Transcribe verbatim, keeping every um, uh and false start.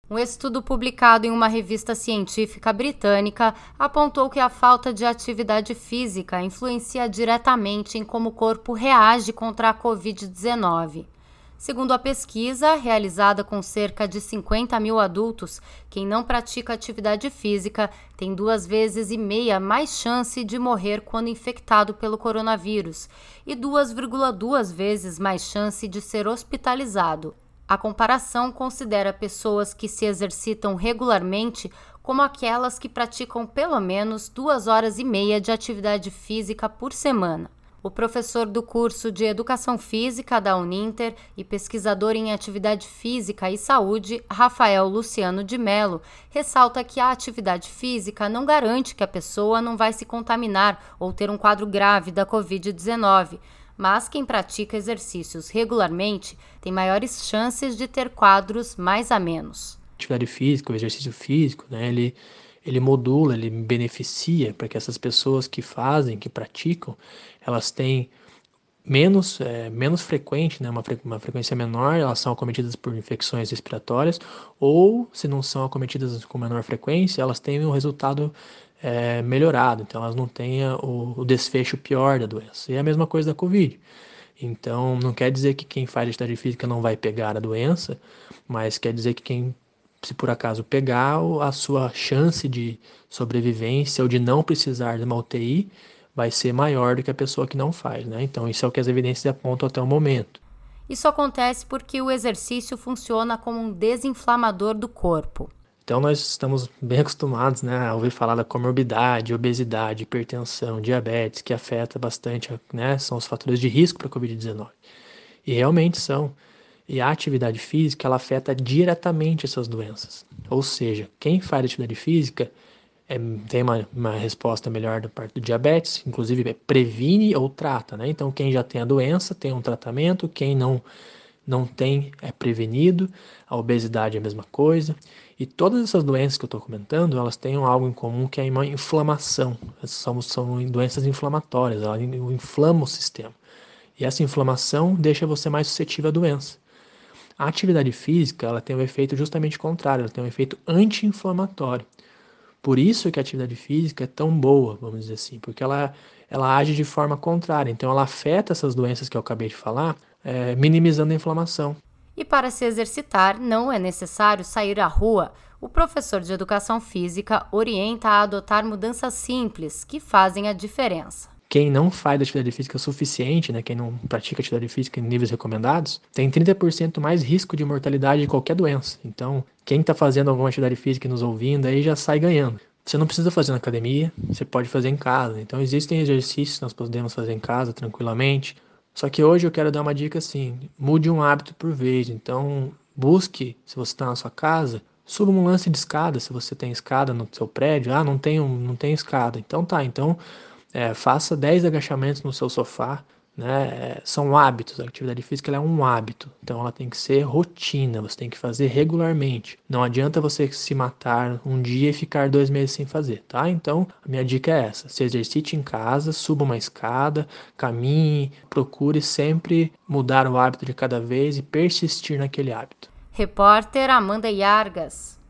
Um estudo publicado em uma revista científica britânica apontou que a falta de atividade física influencia diretamente em como o corpo reage contra a covid dezenove. Segundo a pesquisa, realizada com cerca de cinquenta mil adultos, quem não pratica atividade física tem duas vezes e meia mais chance de morrer quando infectado pelo coronavírus e duas vírgula duas vezes mais chance de ser hospitalizado. A comparação considera pessoas que se exercitam regularmente como aquelas que praticam pelo menos duas horas e meia de atividade física por semana. O professor do curso de Educação Física da Uninter e pesquisador em Atividade Física e Saúde, Rafael Luciano de Mello, ressalta que a atividade física não garante que a pessoa não vai se contaminar ou ter um quadro grave da covid dezenove, mas quem pratica exercícios regularmente tem maiores chances de ter quadros mais amenos. A atividade física, o exercício físico, né, ele, ele modula, ele beneficia para que essas pessoas que fazem, que praticam, elas têm menos, é, menos frequente, né, uma, fre- uma frequência menor, elas são acometidas por infecções respiratórias, ou se não são acometidas com menor frequência, elas têm um resultado é, melhorado, então elas não têm a- o, o desfecho pior da doença. E é a mesma coisa da Covid. Então, não quer dizer que quem faz atividade física não vai pegar a doença, mas quer dizer que quem, se por acaso pegar, o- a sua chance de sobrevivência ou de não precisar de uma U T I vai ser maior do que a pessoa que não faz, né? Então, isso é o que as evidências apontam até o momento. Isso acontece porque o exercício funciona como um desinflamador do corpo. Então, nós estamos bem acostumados, né, a ouvir falar da comorbidade, obesidade, hipertensão, diabetes, que afeta bastante, né, são os fatores de risco para a covid dezenove. E realmente são. E a atividade física, ela afeta diretamente essas doenças. Ou seja, quem faz atividade física é, tem uma, uma resposta melhor da parte do diabetes, inclusive é, previne ou trata, né? Então, quem já tem a doença tem um tratamento, quem não, não tem é prevenido, a obesidade é a mesma coisa. E todas essas doenças que eu estou comentando, elas têm algo em comum que é uma inflamação. São, são doenças inflamatórias, elas inflamam o sistema. E essa inflamação deixa você mais suscetível à doença. A atividade física, ela tem um efeito justamente contrário, ela tem um efeito anti-inflamatório. Por isso que a atividade física é tão boa, vamos dizer assim, porque ela, ela age de forma contrária. Então, ela afeta essas doenças que eu acabei de falar, é, minimizando a inflamação. E para se exercitar, não é necessário sair à rua. O professor de Educação Física orienta a adotar mudanças simples que fazem a diferença. Quem não faz atividade física o suficiente, né, quem não pratica atividade física em níveis recomendados, tem trinta por cento mais risco de mortalidade de qualquer doença. Então, quem está fazendo alguma atividade física e nos ouvindo aí já sai ganhando. Você não precisa fazer na academia, você pode fazer em casa. Então, existem exercícios que nós podemos fazer em casa tranquilamente. Só que hoje eu quero dar uma dica assim: mude um hábito por vez. Então, busque, se você está na sua casa, suba um lance de escada, se você tem escada no seu prédio. Ah, não tenho, não tenho escada. Então tá, então é, faça dez agachamentos no seu sofá, né? É, são hábitos, a atividade física ela é um hábito, então ela tem que ser rotina, você tem que fazer regularmente. Não adianta você se matar um dia e ficar dois meses sem fazer, tá? Então, a minha dica é essa: se exercite em casa, suba uma escada, caminhe, procure sempre mudar o hábito de cada vez e persistir naquele hábito. Repórter Amanda Yargas.